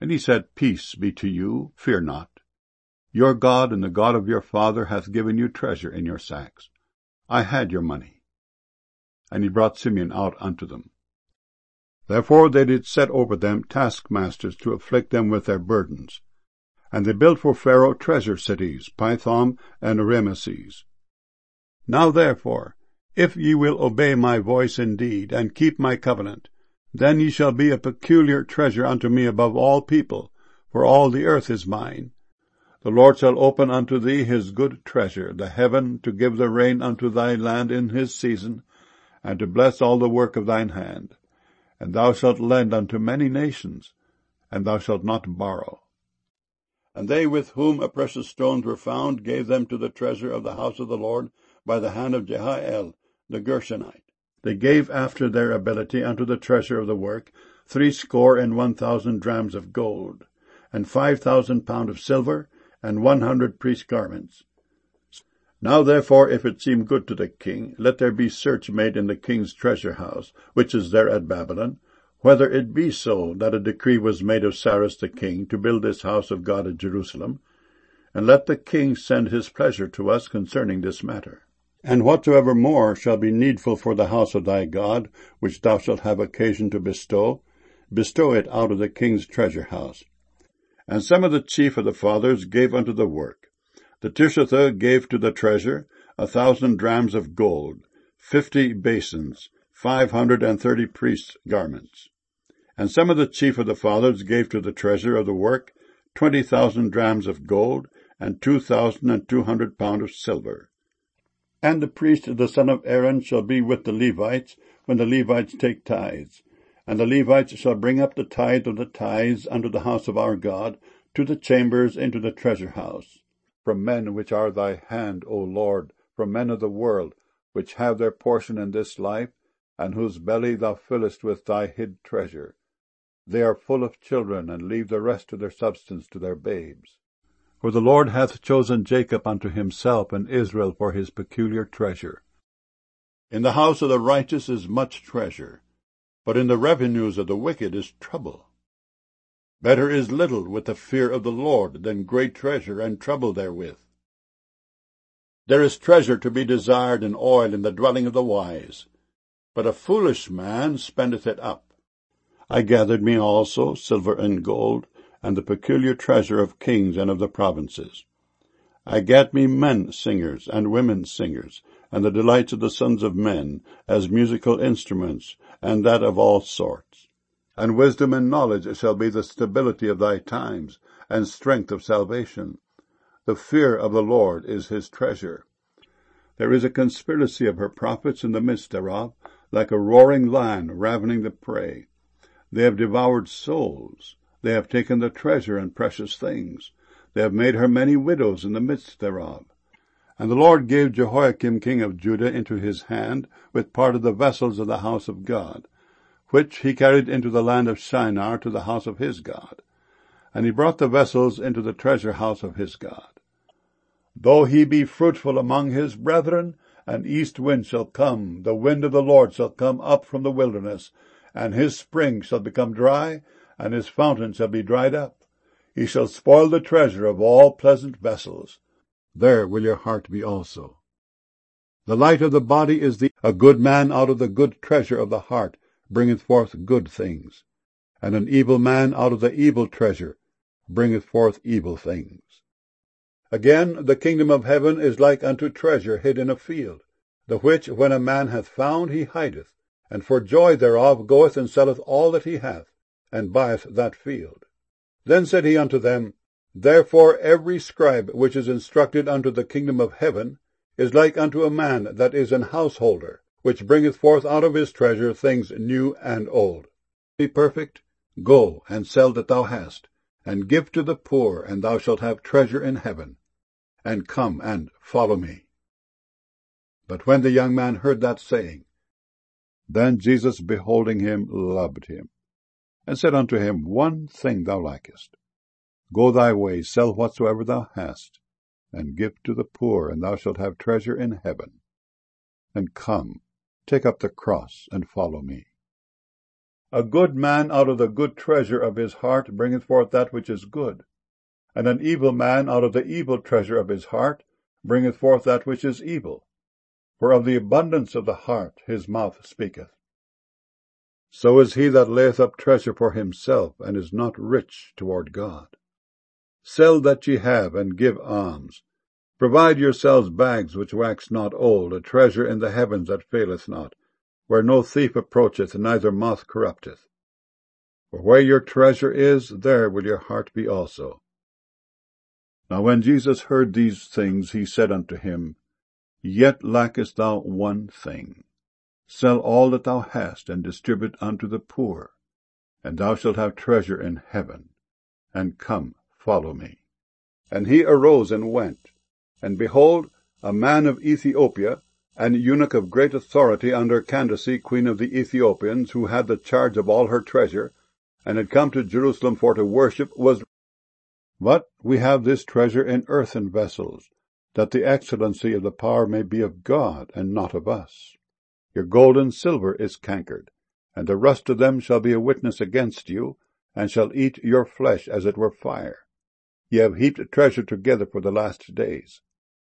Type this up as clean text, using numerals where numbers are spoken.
And he said, Peace be to you, fear not. Your God and the God of your father hath given you treasure in your sacks. I had your money. And he brought Simeon out unto them. Therefore they did set over them taskmasters to afflict them with their burdens. And they built for Pharaoh treasure cities, Pithom and Rameses. Now therefore, if ye will obey my voice indeed, and keep my covenant, then ye shall be a peculiar treasure unto me above all people, for all the earth is mine. The Lord shall open unto thee his good treasure, the heaven, to give the rain unto thy land in his season, and to bless all the work of thine hand. And thou shalt lend unto many nations, and thou shalt not borrow. And they with whom a precious stones were found gave them to the treasure of the house of the Lord by the hand of Jehiel the Gershonite. They gave after their ability unto the treasure of the work 61,000 drams of gold, and 5,000 pound of silver, and 100 priest garments. Now therefore, if it seem good to the king, let there be search made in the king's treasure house, which is there at Babylon, whether it be so that a decree was made of Cyrus the king to build this house of God at Jerusalem, and let the king send his pleasure to us concerning this matter. And whatsoever more shall be needful for the house of thy God, which thou shalt have occasion to bestow, bestow it out of the king's treasure house. And some of the chief of the fathers gave unto the work. The Tishatha gave to the treasure 1,000 drams of gold, 50 basins, 530 priests' garments. And some of the chief of the fathers gave to the treasure of the work 20,000 drams of gold, and 2,200 pound of silver. And the priest, the son of Aaron, shall be with the Levites, when the Levites take tithes. And the Levites shall bring up the tithe of the tithes unto the house of our God, to the chambers into the treasure house. From men which are thy hand, O Lord, from men of the world, which have their portion in this life, and whose belly thou fillest with thy hid treasure. They are full of children, and leave the rest of their substance to their babes. For the Lord hath chosen Jacob unto himself, and Israel for his peculiar treasure. In the house of the righteous is much treasure, but in the revenues of the wicked is trouble. Better is little with the fear of the Lord than great treasure and trouble therewith. There is treasure to be desired and oil in the dwelling of the wise, but a foolish man spendeth it up. I gathered me also silver and gold, and the peculiar treasure of kings and of the provinces. I gat me men singers and women singers, and the delights of the sons of men, as musical instruments, and that of all sorts. And wisdom and knowledge shall be the stability of thy times, and strength of salvation. The fear of the Lord is his treasure. There is a conspiracy of her prophets in the midst thereof, like a roaring lion ravening the prey. They have devoured souls. They have taken the treasure and precious things. They have made her many widows in the midst thereof. And the Lord gave Jehoiakim king of Judah into his hand, with part of the vessels of the house of God, which he carried into the land of Shinar to the house of his God. And he brought the vessels into the treasure house of his God. Though he be fruitful among his brethren, an east wind shall come, the wind of the Lord shall come up from the wilderness, and his spring shall become dry, and his fountain shall be dried up. He shall spoil the treasure of all pleasant vessels. There will your heart be also. The light of the body is a good man out of the good treasure of the heart bringeth forth good things, and an evil man out of the evil treasure bringeth forth evil things. Again, the kingdom of heaven is like unto treasure hid in a field, the which when a man hath found he hideth, and for joy thereof goeth and selleth all that he hath, and buyeth that field. Then said he unto them, Therefore every scribe which is instructed unto the kingdom of heaven is like unto a man that is an householder, which bringeth forth out of his treasure things new and old. Be perfect, go and sell that thou hast, and give to the poor, and thou shalt have treasure in heaven. And come and follow me. But when the young man heard that saying, then Jesus, beholding him, loved him, and said unto him, One thing thou lackest. Go thy way, sell whatsoever thou hast, and give to the poor, and thou shalt have treasure in heaven. And come, take up the cross, and follow me. A good man out of the good treasure of his heart bringeth forth that which is good, and an evil man out of the evil treasure of his heart bringeth forth that which is evil. For of the abundance of the heart his mouth speaketh. So is he that layeth up treasure for himself, and is not rich toward God. Sell that ye have, and give alms. Provide yourselves bags which wax not old, a treasure in the heavens that faileth not, where no thief approacheth, neither moth corrupteth. For where your treasure is, there will your heart be also. Now when Jesus heard these things, he said unto him, Yet lackest thou one thing. Sell all that thou hast, and distribute unto the poor, and thou shalt have treasure in heaven. And come, follow me. And he arose and went. And behold, a man of Ethiopia, an eunuch of great authority under Candace, queen of the Ethiopians, who had the charge of all her treasure, and had come to Jerusalem for to worship, was. But we have this treasure in earthen vessels, that the excellency of the power may be of God, and not of us. Your gold and silver is cankered, and the rust of them shall be a witness against you, and shall eat your flesh as it were fire. Ye have heaped treasure together for the last days.